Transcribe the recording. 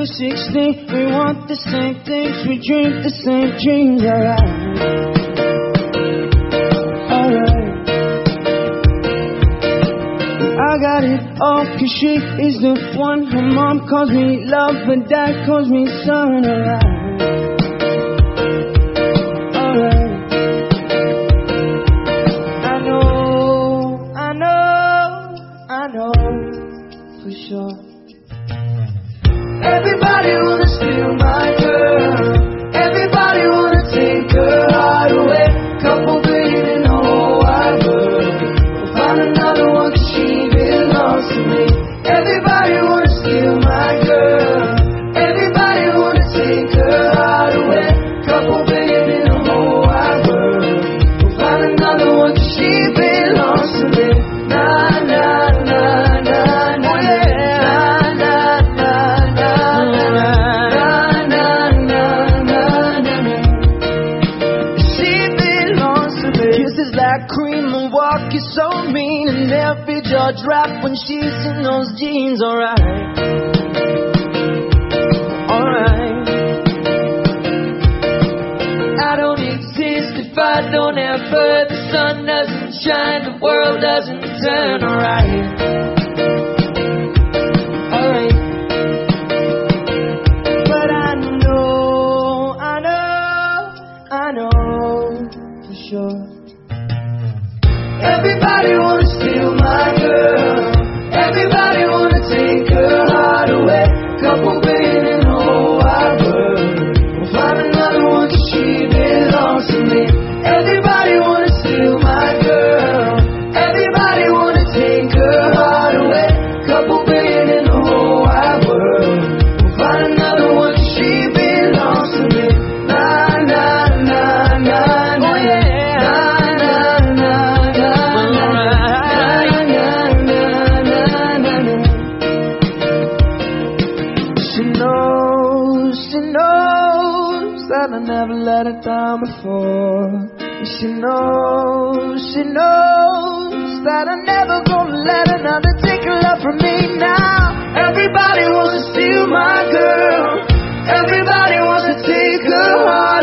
were 16, we want the same things, we dream the same dreams, alright. I got it all, cause she is the one. Her mom calls me love, but dad calls me son, alright. I know for sure. Everybody wanna steal my girl. Everybody wanna take her heart away. Couple billion in the whole wide world. We'll find another one 'cause she belongs to me. Everybody wanna steal my girl. Everybody wanna take her heart away. Couple billion in the whole wide world. We'll find another one 'cause she belongs to me. Nah, nah, nah, nah, nah, yeah. Nah, nah, nah, nah, nah, nah, nah, nah, nah, nah. She belongs to me. Kisses like cream and walk is so mean, and every jaw drop when she's in those jeans. Alright, alright. I don't exist if I don't have her. The sun doesn't shine, the world doesn't turn. Alright, alright. But I know for sure. Everybody wanna steal my girl. Everybody wanna take her heart away. Couple billion in the whole wide world. We'll find another one 'cause she belongs to me. Everybody wanna steal my girl. Everybody wanna take her heart away. Couple billion in the whole wide world. We'll find another one 'cause she belongs to me. Nah, nah, nah, nah, nah, yeah. Nah, nah, nah, nah, nah, nah, nah, nah, nah. She knows that I never let her down before. She knows that I'm never gonna let another take her love from me now. Everybody wants to steal my girl. Everybody wants to take her heart.